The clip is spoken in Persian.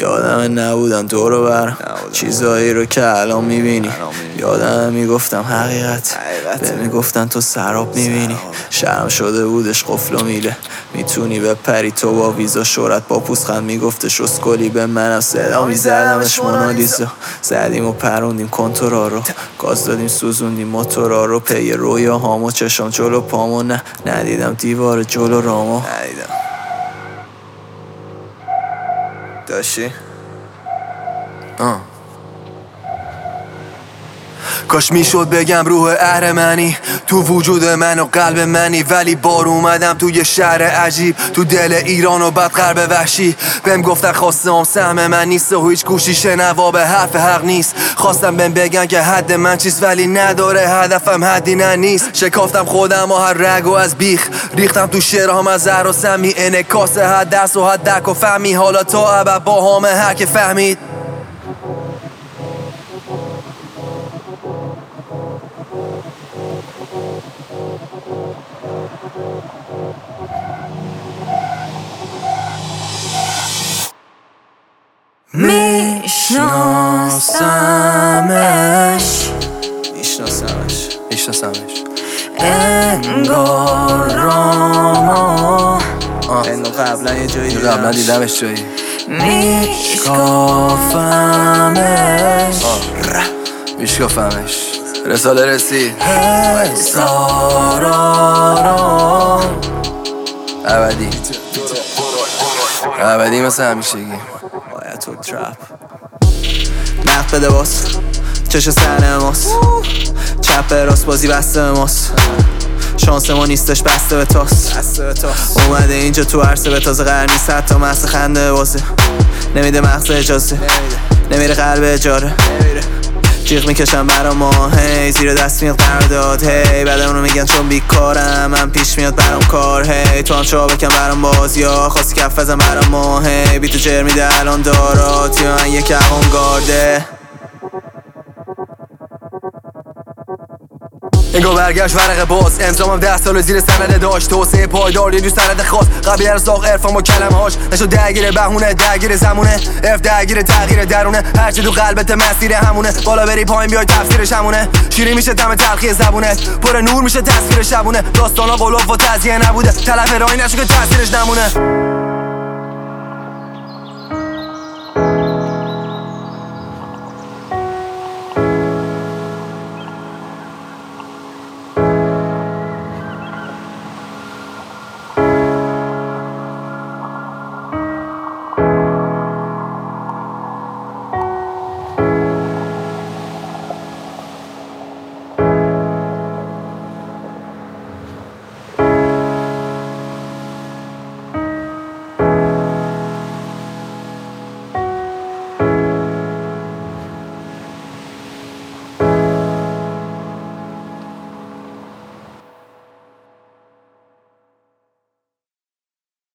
یادم نبودم دورو برم چیزایی رو که الان میبینی. یادم میگفتم حقیقت به میگفتن تو سراب میبینی. شرم شده بودش قفل و میله میتونی بپری تو با ویزا شورت با پوزخند میگفتش اسکلی به منم صدا میزدمش مونالیزا. زدیم و پروندیم کنتورا رو گاز دادیم سوزوندیم موتورا رو پی رویا هامو چشم جلو پامو ندیدم دیوار جلو رامو ندیدم. داشتی؟ کاش میشد بگم روح اهرمنی تو وجود من و قلب منی، ولی بار اومدم تو یه شهر عجیب تو دل ایران و بعد غرب وحشی. بهم گفتن خواستم سهم من نیست و هیچ گوشی شنوا به حرف حق نیست. خواستم بهم بگن که حد من چیست ولی نداره هدفم حدی نه نیست. شکافتم خودم و هر رگ و از بیخ ریختم تو شعرهام از زهر و سمی انعکاس حد درس و حد درک و فهمی. حالا تا ابد با همه هر که فهمید میشناسمش انگار قبلا یه جایی دیدمش جایی میشکافمش رساله رسید ابدی مثل همیشگی باید تو ترپ نقد بده باز چش سر ماست چپ راست بازی بسته به ماست. شانس ما نیستش بسته به تاست. اومده اینجا تو عرصه به تازه قرار نیست حتی محض خنده بازه. نمیده مغز اجازه نمیره قلب اجاره جیغ میکشم برا ما هی زیر دست میاد قرارداد هی بعد اونو میگن چون بیکارم من پیش میاد برام کار هی تو هم چا بکن برام باز یا خواستی کف بزن برام ما هی بی تو جر میده الان داراتی من یک اوانگارده. انگار برگشت ورق باز امضامم 10 سال زیر سند داشت توسعه پایدار یه جو سند خاص قبلی ارزاق عرفان با کلمه هاش نشد درگیر بهونه درگیر زمونه اف درگیر تغییر درونه هرچی تو قلبت مسیر همونه بالا بری پایین بیای تفسیرش همونه شیری میشه طعم تلخی زبونت پر نور میشه تصویر شبونه داستانا قلوب و تزیه نبوده تلف راهی نشو که تاثیرش نمونه.